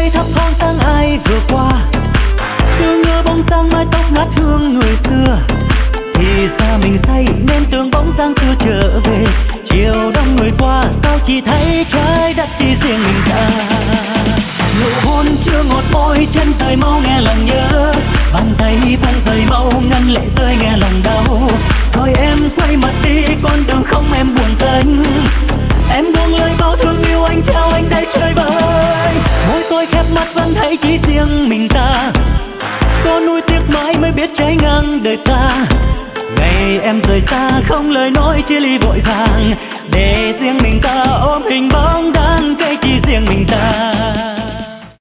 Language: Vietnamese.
tay thắp hương sang ai vừa qua, đưa ngỡ bóng dáng mái tóc ngát hương người xưa. Thì ra mình say nên tưởng bóng dáng xưa trở về, chiều đông người qua sao chỉ thấy trái đất chỉ riêng mình ta. Nụ hôn chưa ngọt môi chân rời mau nghe lòng nhớ, bàn tay buông rời mau ngăn lệ rơi nghe lòng đau. Thôi em quay mặt đi con đường không em buồn tênh, em buông lời bao thương yêu anh theo anh đây chơi bời. Môi tôi khép mắt vẫn thấy chỉ riêng mình ta, có nuối tiếc mãi mới biết trái ngang đời ta. Ngày em rời xa không lời nói chia ly vội vàng, để riêng mình ta ôm hình bóng đan cây chỉ riêng mình ta.